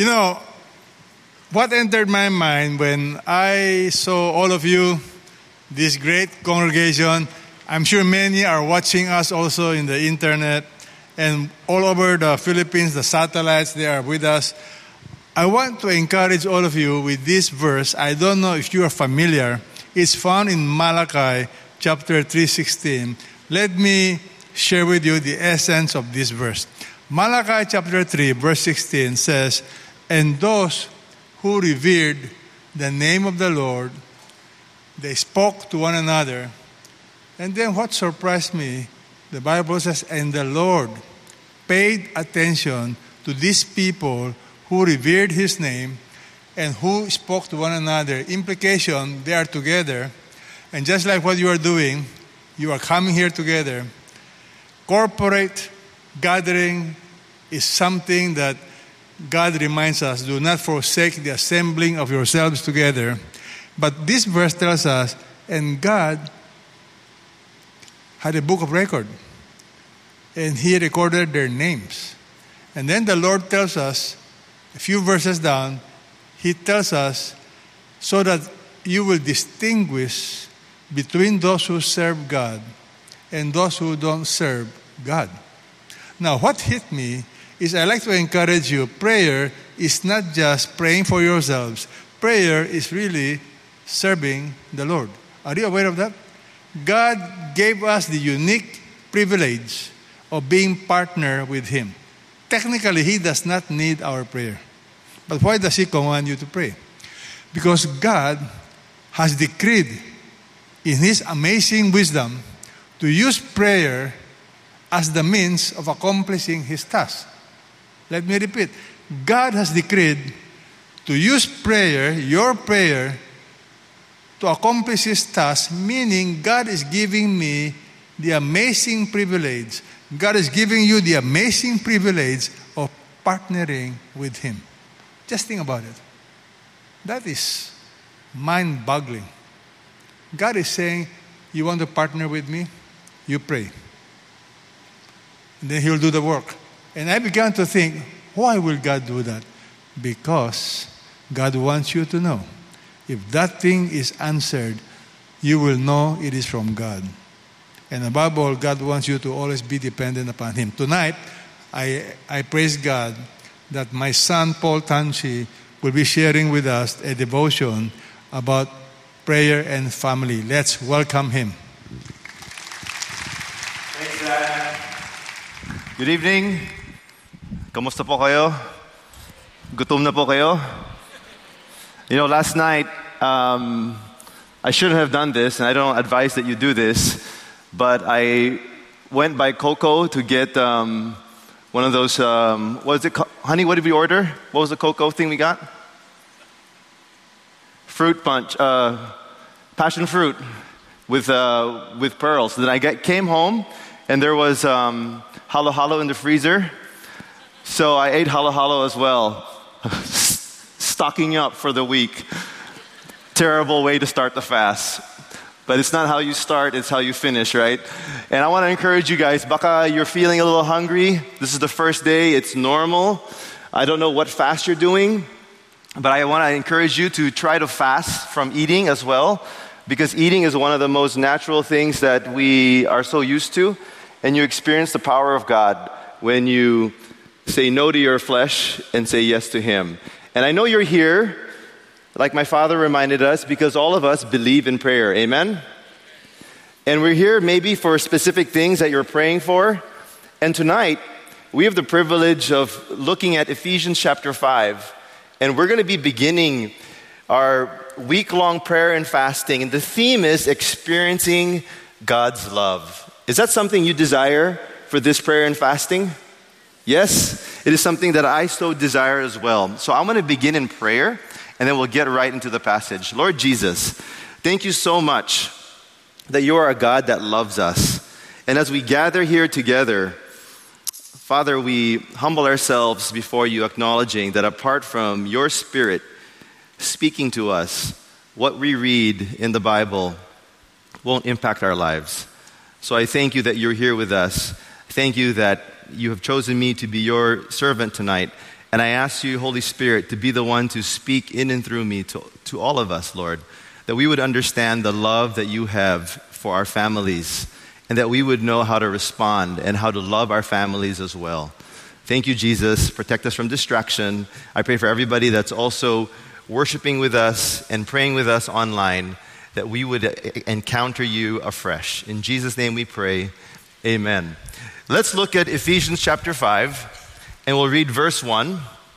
You know, what entered my mind when I saw all of you, this great congregation, I'm sure many are watching us also in the internet and all over the Philippines, the satellites, they are with us. I want to encourage all of you with this verse. I don't know if you are familiar. It's found in Malachi chapter 3:16. Let me share with you the essence of this verse. Malachi chapter 3 verse 16 says, "And those who revered the name of the Lord, they spoke to one another." And then what surprised me, the Bible says, "And the Lord paid attention to these people who revered His name and who spoke to one another." Implication, they are together. And just like what you are doing, you are coming here together. Corporate gathering is something that God reminds us, do not forsake the assembling of yourselves together. But this verse tells us, and God had a book of record. And He recorded their names. And then the Lord tells us, a few verses down, He tells us, so that you will distinguish between those who serve God and those who don't serve God. Now, what hit me is I like to encourage you, prayer is not just praying for yourselves. Prayer is really serving the Lord. Are you aware of that? God gave us the unique privilege of being partner with Him. Technically, He does not need our prayer. But why does He command you to pray? Because God has decreed in His amazing wisdom to use prayer as the means of accomplishing His task. Let me repeat. God has decreed to use prayer, your prayer, to accomplish His task, meaning God is giving me the amazing privilege. God is giving you the amazing privilege of partnering with Him. Just think about it. That is mind-boggling. God is saying, you want to partner with me? You pray. And then He'll do the work. And I began to think, why will God do that? Because God wants you to know. If that thing is answered, you will know it is from God. And above all, God wants you to always be dependent upon Him. Tonight, I praise God that my son, Paul Tanchi, will be sharing with us a devotion about prayer and family. Let's welcome him. Thanks, Dad. Good evening. Kamusta po kayo? Gutom na po kayo? You know, last night, I shouldn't have done this, and I don't advise that you do this, but I went by Coco to get one of those, what is it called? Honey, what did we order? What was the Coco thing we got? Fruit punch, passion fruit with pearls. Then I came home, and there was halo halo in the freezer. So I ate halo halo as well, stocking up for the week. Terrible way to start the fast. But it's not how you start, it's how you finish, right? And I want to encourage you guys, baka you're feeling a little hungry. This is the first day, it's normal. I don't know what fast you're doing, but I want to encourage you to try to fast from eating as well, because eating is one of the most natural things that we are so used to, and you experience the power of God when you say no to your flesh and say yes to Him. And I know you're here, like my father reminded us, because all of us believe in prayer. Amen? And we're here maybe for specific things that you're praying for. And tonight, we have the privilege of looking at Ephesians chapter 5. And we're going to be beginning our week-long prayer and fasting. And the theme is experiencing God's love. Is that something you desire for this prayer and fasting? Yes, it is something that I so desire as well. So I'm going to begin in prayer, and then we'll get right into the passage. Lord Jesus, thank you so much that you are a God that loves us. And as we gather here together, Father, we humble ourselves before you, acknowledging that apart from your Spirit speaking to us, what we read in the Bible won't impact our lives. So I thank you that you're here with us. Thank you that you have chosen me to be your servant tonight. And I ask you, Holy Spirit, to be the one to speak in and through me to all of us, Lord, that we would understand the love that you have for our families, and that we would know how to respond and how to love our families as well. Thank you, Jesus. Protect us from distraction. I pray for everybody that's also worshiping with us and praying with us online, that we would encounter you afresh. In Jesus' name we pray, amen. Let's look at Ephesians chapter 5, and we'll read verse 1.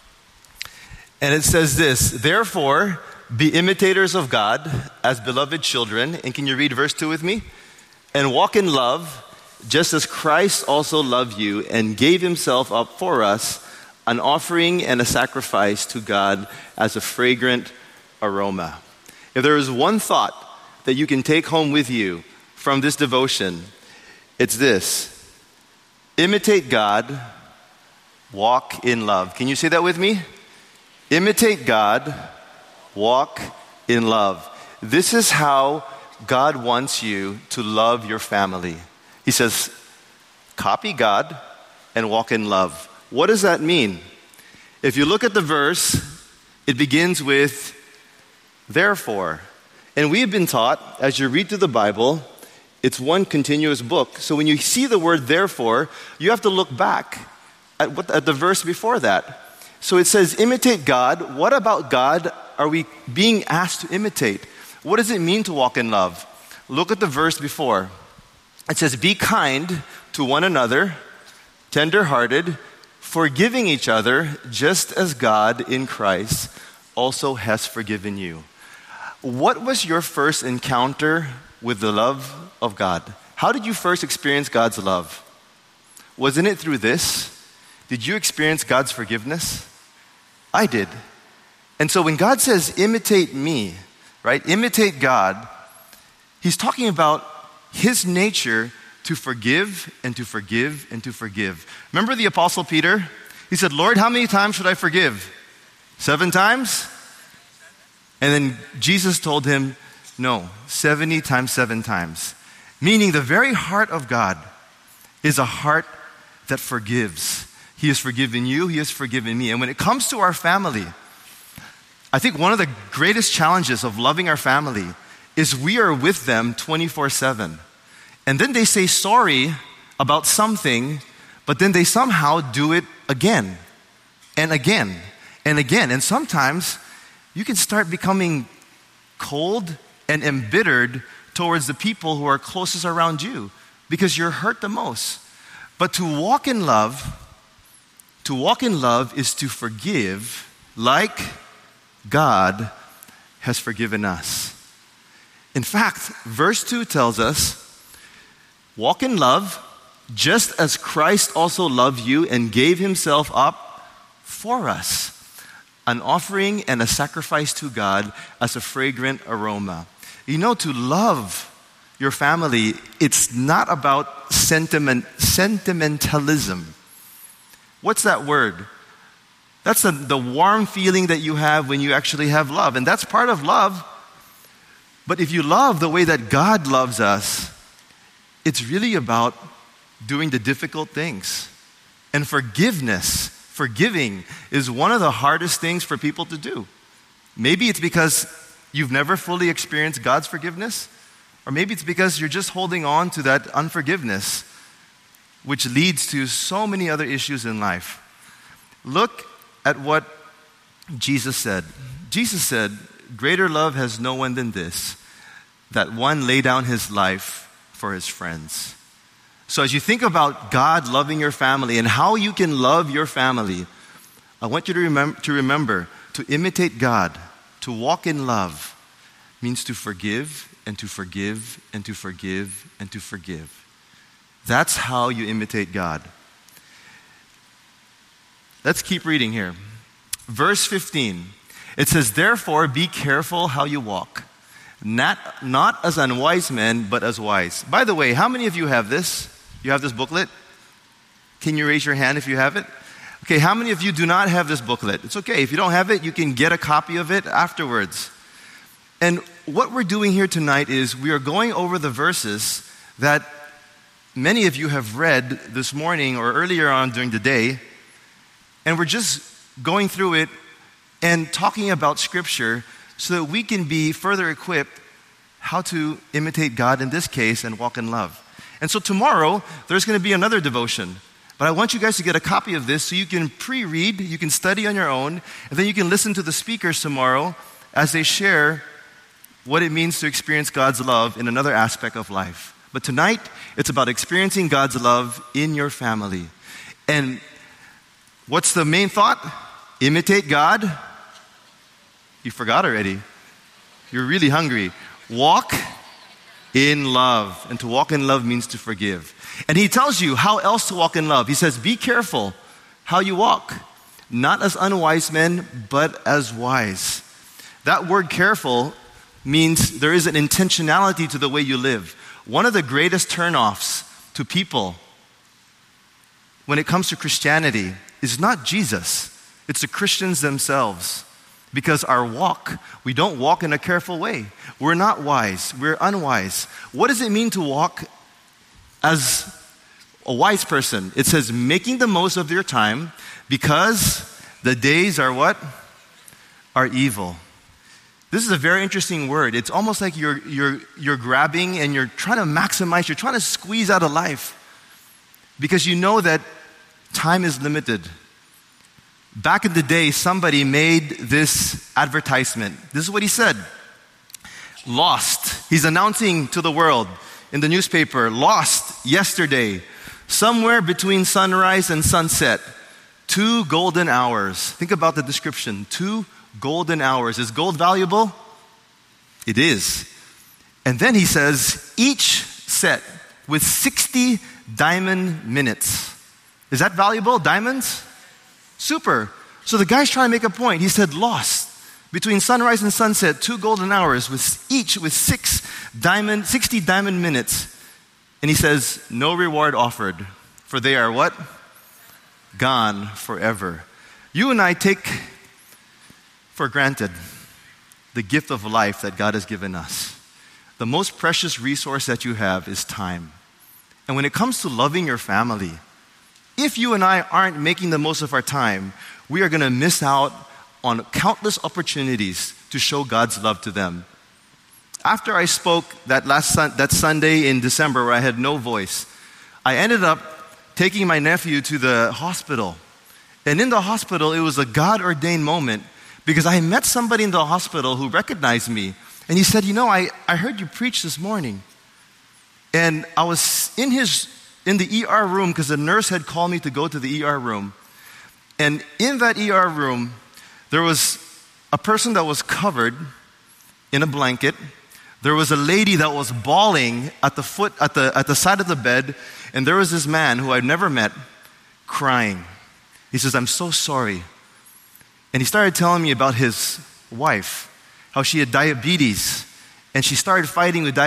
And it says this, "Therefore, be imitators of God as beloved children." And can you read verse 2 with me? "And walk in love, just as Christ also loved you and gave himself up for us, an offering and a sacrifice to God as a fragrant aroma." If there is one thought that you can take home with you from this devotion, it's this: imitate God, walk in love. Can you say that with me? Imitate God, walk in love. This is how God wants you to love your family. He says, copy God and walk in love. What does that mean? If you look at the verse, it begins with, therefore. And we've been taught, as you read through the Bible, it's one continuous book. So when you see the word therefore, you have to look back at the verse before that. So it says, imitate God. What about God are we being asked to imitate? What does it mean to walk in love? Look at the verse before. It says, be kind to one another, tender-hearted, forgiving each other, just as God in Christ also has forgiven you. What was your first encounter with the love of God? How did you first experience God's love? Wasn't it through this? Did you experience God's forgiveness? I did. And so when God says, imitate me, right? Imitate God, he's talking about his nature to forgive and to forgive and to forgive. Remember the Apostle Peter? He said, Lord, how many times should I forgive? 7 times? And then Jesus told him, no, 70 times 7 times. Meaning the very heart of God is a heart that forgives. He has forgiven you, he has forgiven me. And when it comes to our family, I think one of the greatest challenges of loving our family is we are with them 24/7. And then they say sorry about something, but then they somehow do it again and again and again. And sometimes you can start becoming cold and embittered towards the people who are closest around you because you're hurt the most. But to walk in love is to forgive like God has forgiven us. In fact, verse 2 tells us, walk in love just as Christ also loved you and gave himself up for us, an offering and a sacrifice to God as a fragrant aroma. You know, to love your family, it's not about sentimentalism. What's that word? That's the warm feeling that you have when you actually have love. And that's part of love. But if you love the way that God loves us, it's really about doing the difficult things. And forgiving is one of the hardest things for people to do. Maybe it's because you've never fully experienced God's forgiveness, or maybe it's because you're just holding on to that unforgiveness, which leads to so many other issues in life. Look at what Jesus said. Jesus said, greater love has no one than this, that one lay down his life for his friends. So as you think about God loving your family and how you can love your family, I want you to remember to imitate God, to walk in love, means to forgive and to forgive and to forgive and to forgive. That's how you imitate God. Let's keep reading here. Verse 15. It says, therefore, be careful how you walk, not as unwise men, but as wise. By the way, how many of you have this? You have this booklet? Can you raise your hand if you have it? Okay, how many of you do not have this booklet? It's okay. If you don't have it, you can get a copy of it afterwards. And what we're doing here tonight is we are going over the verses that many of you have read this morning or earlier on during the day, and we're just going through it and talking about Scripture so that we can be further equipped how to imitate God in this case and walk in love. And so tomorrow, there's going to be another devotion. But I want you guys to get a copy of this so you can pre-read, you can study on your own, and then you can listen to the speakers tomorrow as they share what it means to experience God's love in another aspect of life. But tonight, it's about experiencing God's love in your family. And what's the main thought? Imitate God. You forgot already. You're really hungry. Walk in love. And to walk in love means to forgive. And he tells you how else to walk in love. He says, be careful how you walk. Not as unwise men, but as wise. That word careful means there is an intentionality to the way you live. One of the greatest turnoffs to people when it comes to Christianity is not Jesus. It's the Christians themselves. Because our walk, we don't walk in a careful way. We're not wise. We're unwise. What does it mean to walk as a wise person? It says making the most of your time because the days are what? Are evil. This is a very interesting word. It's almost like you're grabbing and you're trying to maximize, you're trying to squeeze out of life because you know that time is limited. Back in the day, somebody made this advertisement. This is what he said. Lost. He's announcing to the world in the newspaper, lost yesterday, somewhere between sunrise and sunset, 2 golden hours. Think about the description. 2 golden hours. Is gold valuable? It is. And then he says, each set with 60 diamond minutes. Is that valuable? Diamonds? Super. So the guy's trying to make a point. He said, lost. Between sunrise and sunset, 2 golden hours, with each with 60 diamond minutes. And he says, no reward offered, for they are what? Gone forever. You and I take for granted the gift of life that God has given us. The most precious resource that you have is time. And when it comes to loving your family, if you and I aren't making the most of our time, we are going to miss out on countless opportunities to show God's love to them. After I spoke that Sunday in December where I had no voice, I ended up taking my nephew to the hospital. And in the hospital, it was a God-ordained moment because I met somebody in the hospital who recognized me. And he said, I heard you preach this morning. And I was in the ER room because the nurse had called me to go to the ER room. And in that ER room, there was a person that was covered in a blanket. There was a lady that was bawling at the side of the bed. And there was this man who I'd never met crying. He says, I'm so sorry. And he started telling me about his wife, how she had diabetes. And she started fighting with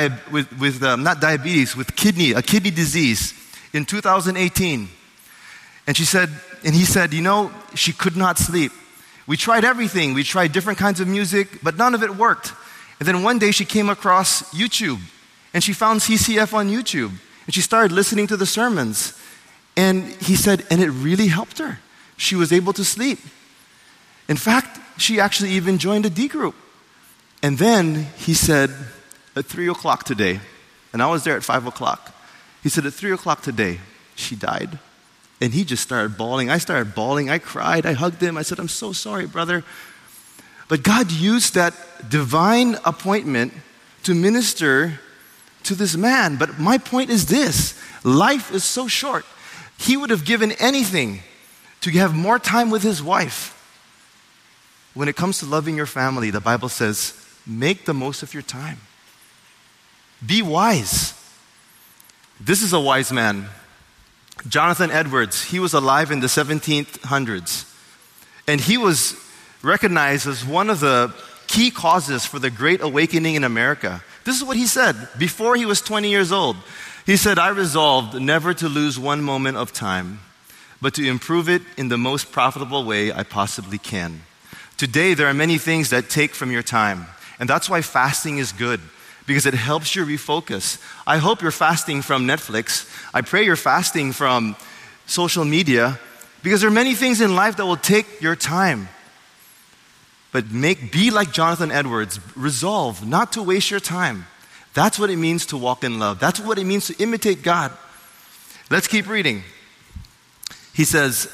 a kidney disease in 2018. And he said, she could not sleep. We tried everything. We tried different kinds of music, but none of it worked. And then one day she came across YouTube, and she found CCF on YouTube. And she started listening to the sermons. And he said, and it really helped her. She was able to sleep. In fact, she actually even joined a D group. And then he said, at 3 o'clock today, and I was there at 5 o'clock, he said, at 3 o'clock today, she died. And he just started bawling. I started bawling. I cried. I hugged him. I said, I'm so sorry, brother. But God used that divine appointment to minister to this man. But my point is this. Life is so short. He would have given anything to have more time with his wife. When it comes to loving your family, the Bible says, make the most of your time. Be wise. This is a wise man. Jonathan Edwards, he was alive in the 1700s. And he was recognized as one of the key causes for the Great Awakening in America. This is what he said before he was 20 years old. He said, I resolved never to lose one moment of time, but to improve it in the most profitable way I possibly can. Today, there are many things that take from your time. And that's why fasting is good, because it helps you refocus. I hope you're fasting from Netflix. I pray you're fasting from social media. Because there are many things in life that will take your time. But be like Jonathan Edwards. Resolve not to waste your time. That's what it means to walk in love. That's what it means to imitate God. Let's keep reading. He says,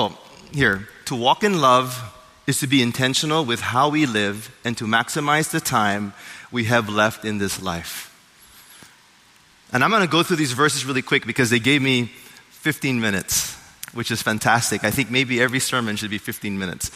to walk in love is to be intentional with how we live and to maximize the time we have left in this life. And I'm going to go through these verses really quick because they gave me 15 minutes, which is fantastic. I think maybe every sermon should be 15 minutes.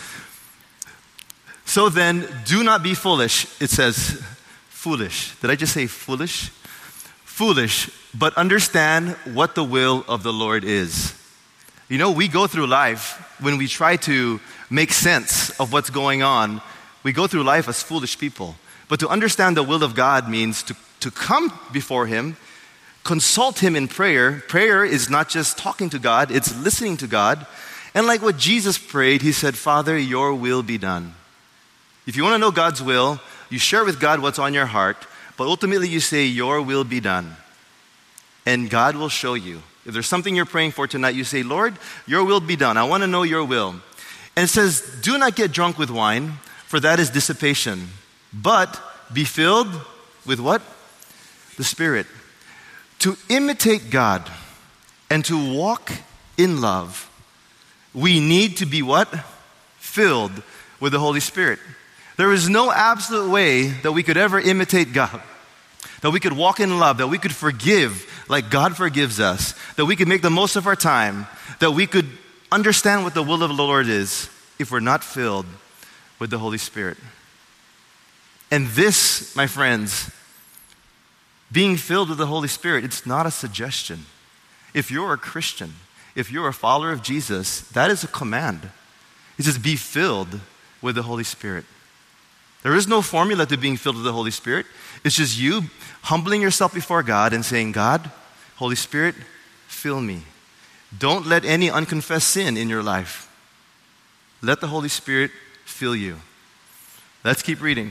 So then, do not be foolish. It says, foolish. Did I just say foolish? Foolish, but understand what the will of the Lord is. You know, we go through life when we try to make sense of what's going on. We go through life as foolish people. But to understand the will of God means to come before Him, consult Him in prayer. Prayer is not just talking to God, it's listening to God. And like what Jesus prayed, He said, Father, your will be done. If you want to know God's will, you share with God what's on your heart, but ultimately you say, your will be done. And God will show you. If there's something you're praying for tonight, you say, Lord, your will be done. I want to know your will. And it says, do not get drunk with wine, for that is dissipation. But be filled with what? The Spirit. To imitate God and to walk in love, we need to be what? Filled with the Holy Spirit. There is no absolute way that we could ever imitate God, that we could walk in love, that we could forgive like God forgives us, that we could make the most of our time, that we could understand what the will of the Lord is if we're not filled with the Holy Spirit. And this, my friends, being filled with the Holy Spirit, it's not a suggestion. If you're a Christian, if you're a follower of Jesus, that is a command. It says, be filled with the Holy Spirit. There is no formula to being filled with the Holy Spirit. It's just you humbling yourself before God and saying, God, Holy Spirit, fill me. Don't let any unconfessed sin in your life. Let the Holy Spirit fill you. Let's keep reading.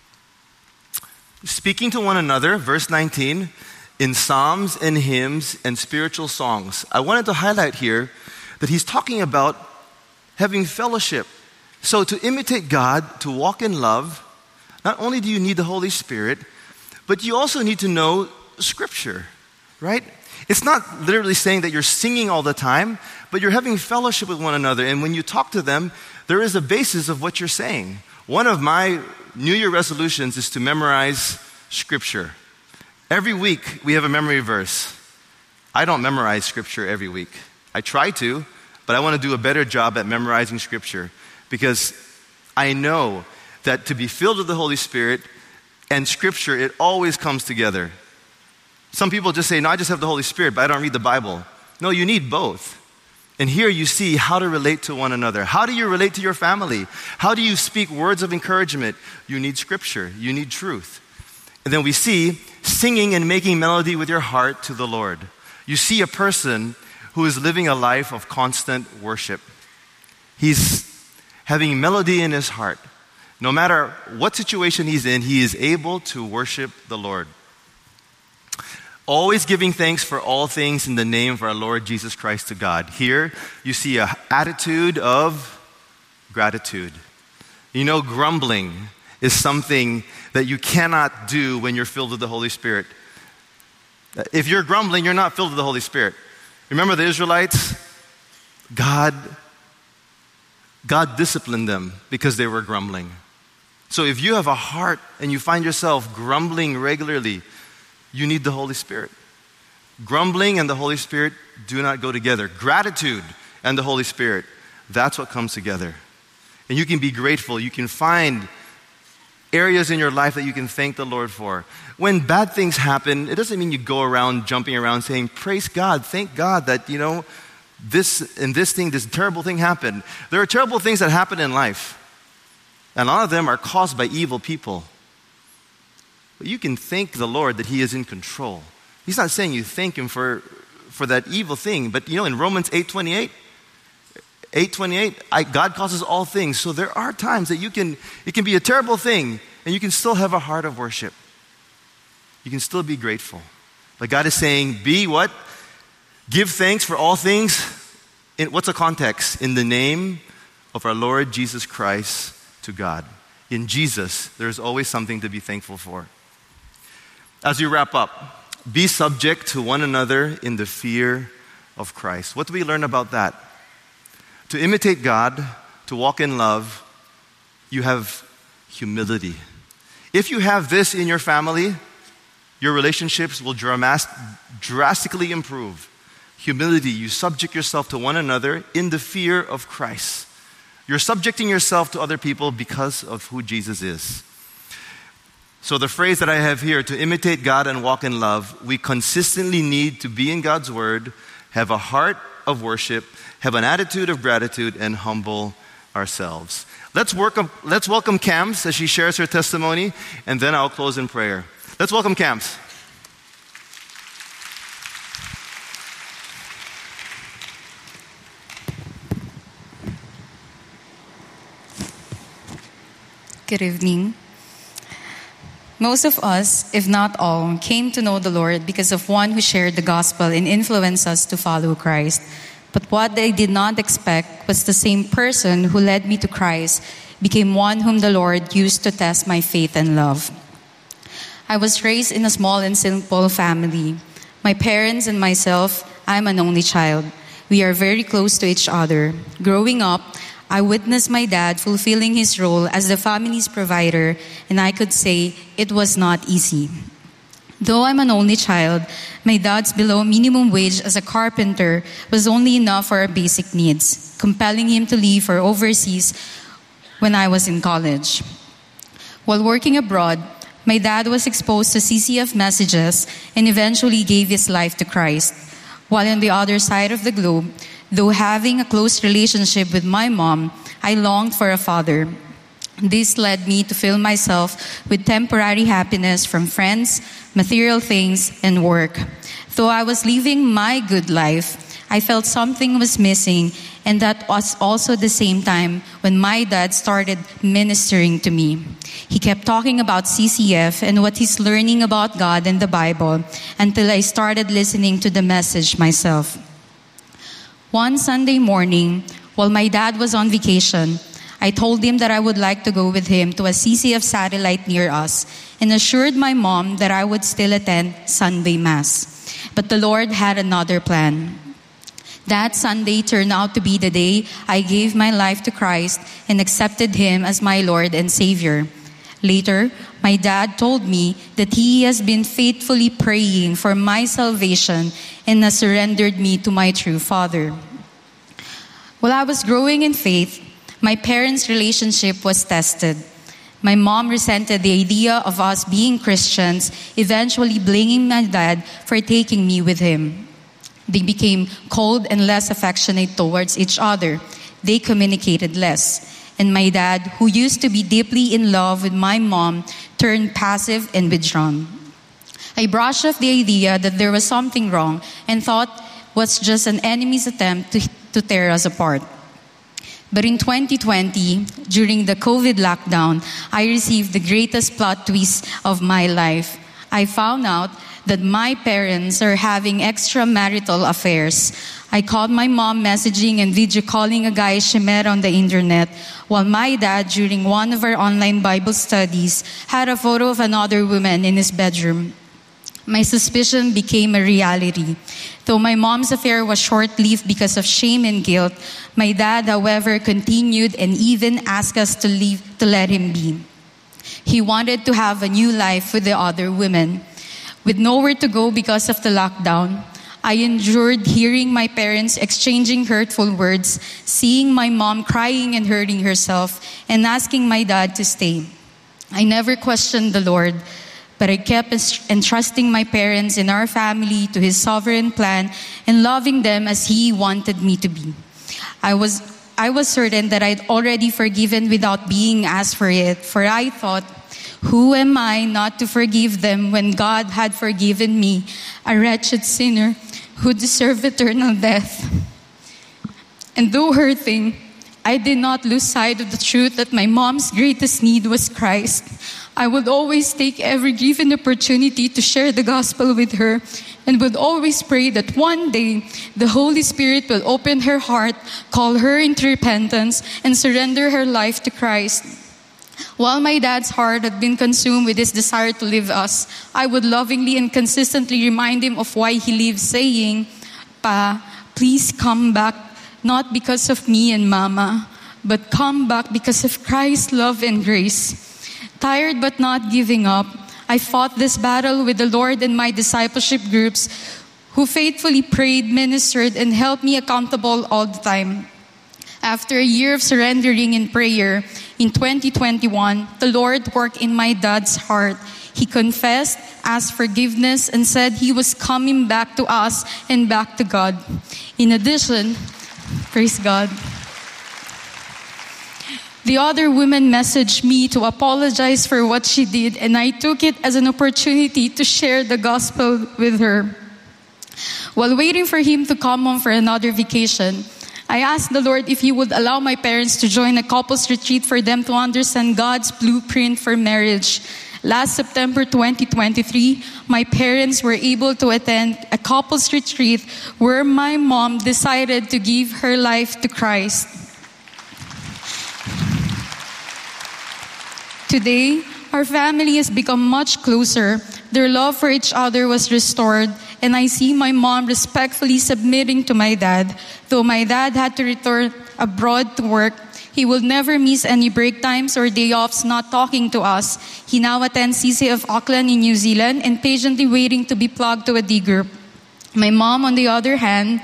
Speaking to one another, verse 19, in psalms and hymns and spiritual songs. I wanted to highlight here that he's talking about having fellowship. So to imitate God, to walk in love, not only do you need the Holy Spirit, but you also need to know Scripture, right? It's not literally saying that you're singing all the time, but you're having fellowship with one another. And when you talk to them, there is a basis of what you're saying. One of my New Year resolutions is to memorize Scripture. Every week, we have a memory verse. I don't memorize Scripture every week. I try to, but I want to do a better job at memorizing Scripture because I know that to be filled with the Holy Spirit and Scripture, it always comes together. Some people just say, no, I just have the Holy Spirit, but I don't read the Bible. No, you need both. And here you see how to relate to one another. How do you relate to your family? How do you speak words of encouragement? You need Scripture. You need truth. And then we see singing and making melody with your heart to the Lord. You see a person who is living a life of constant worship. He's having melody in his heart. No matter what situation he's in, he is able to worship the Lord. Always giving thanks for all things in the name of our Lord Jesus Christ to God. Here you see an attitude of gratitude. You know, grumbling is something that you cannot do when you're filled with the Holy Spirit. If you're grumbling, you're not filled with the Holy Spirit. Remember the Israelites? God disciplined them because they were grumbling. So if you have a heart and you find yourself grumbling regularly, you need the Holy Spirit. Grumbling and the Holy Spirit do not go together. Gratitude and the Holy Spirit, that's what comes together. And you can be grateful. You can find areas in your life that you can thank the Lord for. When bad things happen, it doesn't mean you go around jumping around saying, praise God, thank God that, this terrible thing happened. There are terrible things that happen in life. And a lot of them are caused by evil people. But you can thank the Lord that He is in control. He's not saying you thank Him for that evil thing. But in Romans 8:28, God causes all things. So there are times that it can be a terrible thing and you can still have a heart of worship. You can still be grateful. But God is saying, be what? Give thanks for all things what's the context? In the name of our Lord Jesus Christ to God. In Jesus, there's always something to be thankful for. As we wrap up, be subject to one another in the fear of Christ. What do we learn about that? To imitate God, to walk in love, you have humility. If you have this in your family, your relationships will drastically improve. Humility, you subject yourself to one another in the fear of Christ. You're subjecting yourself to other people because of who Jesus is. So the phrase that I have here, to imitate God and walk in love, we consistently need to be in God's word, have a heart of worship, have an attitude of gratitude, and humble ourselves. Let's welcome Cams as she shares her testimony, and then I'll close in prayer. Let's welcome Cams. Good evening. Most of us, if not all, came to know the Lord because of one who shared the gospel and influenced us to follow Christ. But what I did not expect was the same person who led me to Christ became one whom the Lord used to test my faith and love. I was raised in a small and simple family. My parents and myself, I'm an only child. We are very close to each other. Growing up, I witnessed my dad fulfilling his role as the family's provider, and I could say it was not easy. Though I'm an only child, my dad's below minimum wage as a carpenter was only enough for our basic needs, compelling him to leave for overseas when I was in college. While working abroad, my dad was exposed to CCF messages and eventually gave his life to Christ. While on the other side of the globe, though having a close relationship with my mom, I longed for a father. This led me to fill myself with temporary happiness from friends, material things, and work. Though I was living my good life, I felt something was missing, and that was also the same time when my dad started ministering to me. He kept talking about CCF and what he's learning about God and the Bible until I started listening to the message myself. One Sunday morning, while my dad was on vacation, I told him that I would like to go with him to a CCF satellite near us and assured my mom that I would still attend Sunday Mass. But the Lord had another plan. That Sunday turned out to be the day I gave my life to Christ and accepted Him as my Lord and Savior. Later, my dad told me that he has been faithfully praying for my salvation and has surrendered me to my true Father. While I was growing in faith, my parents' relationship was tested. My mom resented the idea of us being Christians, eventually blaming my dad for taking me with him. They became cold and less affectionate towards each other. They communicated less. And my dad, who used to be deeply in love with my mom, turned passive and withdrawn. I brushed off the idea that there was something wrong and thought it was just an enemy's attempt to tear us apart. But in 2020, during the COVID lockdown, I received the greatest plot twist of my life. I found out that my parents are having extramarital affairs. I called my mom messaging and video calling a guy she met on the internet, while my dad, during one of our online Bible studies, had a photo of another woman in his bedroom. My suspicion became a reality. Though my mom's affair was short-lived because of shame and guilt, my dad, however, continued and even asked us to let him be. He wanted to have a new life with the other women. With nowhere to go because of the lockdown, I endured hearing my parents exchanging hurtful words, seeing my mom crying and hurting herself, and asking my dad to stay. I never questioned the Lord, but I kept entrusting my parents and our family to His sovereign plan and loving them as He wanted me to be. I was certain that I'd already forgiven without being asked for it, for I thought, who am I not to forgive them when God had forgiven me, a wretched sinner who deserved eternal death? And though hurting, I did not lose sight of the truth that my mom's greatest need was Christ. I would always take every given opportunity to share the gospel with her, and would always pray that one day the Holy Spirit will open her heart, call her into repentance, and surrender her life to Christ. While my dad's heart had been consumed with his desire to leave us, I would lovingly and consistently remind him of why he lives, saying, "Pa, please come back, not because of me and Mama, but come back because of Christ's love and grace." Tired but not giving up, I fought this battle with the Lord and my discipleship groups, who faithfully prayed, ministered, and held me accountable all the time. After a year of surrendering in prayer, in 2021, the Lord worked in my dad's heart. He confessed, asked forgiveness, and said he was coming back to us and back to God. In addition, praise God, the other woman messaged me to apologize for what she did, and I took it as an opportunity to share the gospel with her. While waiting for him to come home for another vacation, I asked the Lord if He would allow my parents to join a couples retreat for them to understand God's blueprint for marriage. Last September 2023, my parents were able to attend a couples retreat where my mom decided to give her life to Christ. Today, our family has become much closer. Their love for each other was restored, and I see my mom respectfully submitting to my dad. Though my dad had to return abroad to work, he will never miss any break times or day offs not talking to us. He now attends CCF Auckland in New Zealand and patiently waiting to be plugged to a D group. My mom, on the other hand,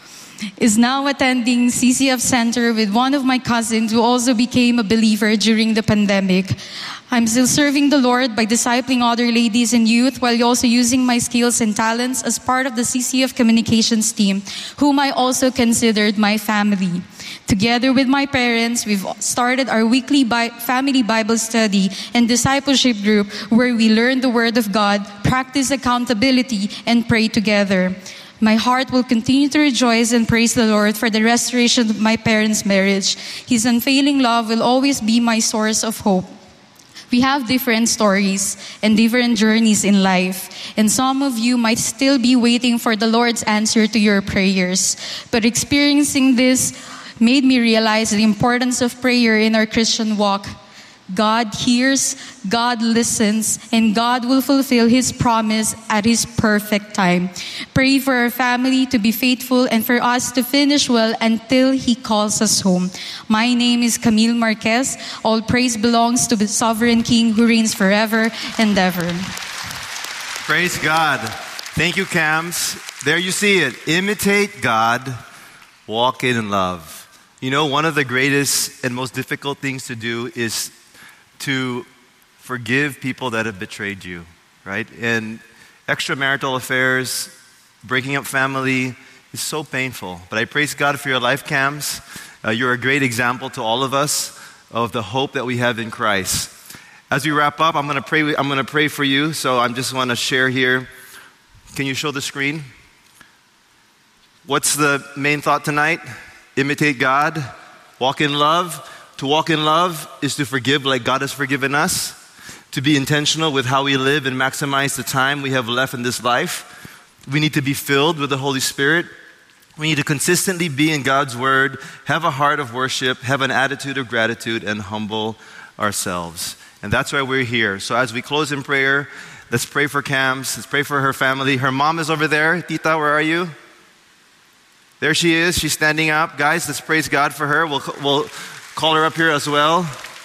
is now attending CCF Center with one of my cousins who also became a believer during the pandemic. I'm still serving the Lord by discipling other ladies and youth while also using my skills and talents as part of the CCF communications team, whom I also considered my family. Together with my parents, we've started our weekly family Bible study and discipleship group where we learn the Word of God, practice accountability, and pray together. My heart will continue to rejoice and praise the Lord for the restoration of my parents' marriage. His unfailing love will always be my source of hope. We have different stories and different journeys in life, and some of you might still be waiting for the Lord's answer to your prayers. But experiencing this made me realize the importance of prayer in our Christian walk. God hears, God listens, and God will fulfill His promise at His perfect time. Pray for our family to be faithful and for us to finish well until He calls us home. My name is Camille Marquez. All praise belongs to the Sovereign King who reigns forever and ever. Praise God. Thank you, Cams. There you see it. Imitate God, walk in love. You know, one of the greatest and most difficult things to do is to forgive people that have betrayed you, right? And extramarital affairs, breaking up family is so painful. But I praise God for your life, Cams. You're a great example to all of us of the hope that we have in Christ. As we wrap up, I'm going to pray for you. So I just want to share here. Can you show the screen? What's the main thought tonight? Imitate God, walk in love. To walk in love is to forgive like God has forgiven us, to be intentional with how we live and maximize the time we have left in this life. We need to be filled with the Holy Spirit. We need to consistently be in God's Word, have a heart of worship, have an attitude of gratitude, and humble ourselves. And that's why we're here. So as we close in prayer, let's pray for Cams. Let's pray for her family. Her mom is over there. Tita, where are you? There she is. She's standing up. Guys, let's praise God for her. We'll call her up here as well.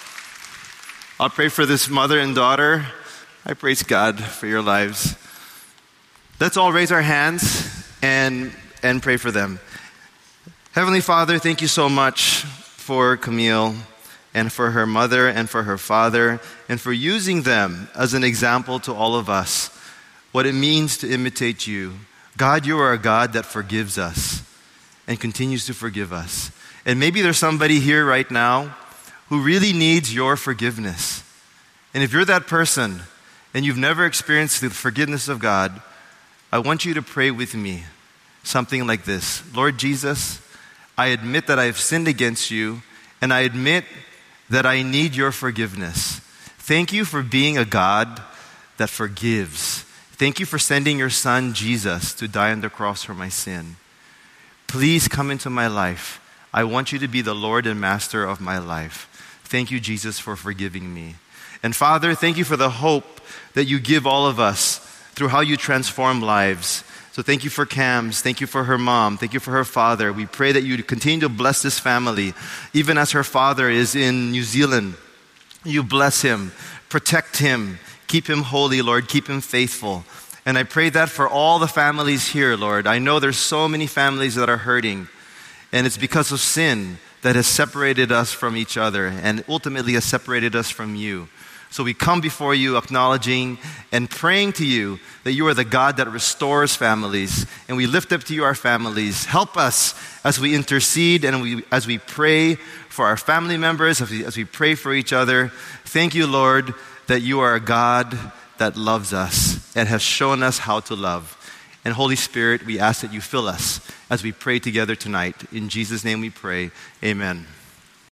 I'll pray for this mother and daughter. I praise God for your lives. Let's all raise our hands and pray for them. Heavenly Father, thank you so much for Camille and for her mother and for her father and for using them as an example to all of us what it means to imitate you. God, you are a God that forgives us and continues to forgive us. And maybe there's somebody here right now who really needs your forgiveness. And if you're that person and you've never experienced the forgiveness of God, I want you to pray with me something like this. Lord Jesus, I admit that I have sinned against you, and I admit that I need your forgiveness. Thank you for being a God that forgives. Thank you for sending your son, Jesus, to die on the cross for my sin. Please come into my life. I want you to be the Lord and Master of my life. Thank you, Jesus, for forgiving me. And Father, thank you for the hope that you give all of us through how you transform lives. So thank you for Cam's. Thank you for her mom. Thank you for her father. We pray that you continue to bless this family. Even as her father is in New Zealand, you bless him, protect him, keep him holy, Lord, keep him faithful. And I pray that for all the families here, Lord. I know there's so many families that are hurting, and it's because of sin that has separated us from each other and ultimately has separated us from you. So we come before you acknowledging and praying to you that you are the God that restores families, and we lift up to you our families. Help us as we intercede and as we pray for our family members, as we pray for each other. Thank you, Lord, that you are a God that loves us and has shown us how to love. And Holy Spirit, we ask that you fill us as we pray together tonight. In Jesus' name we pray, amen.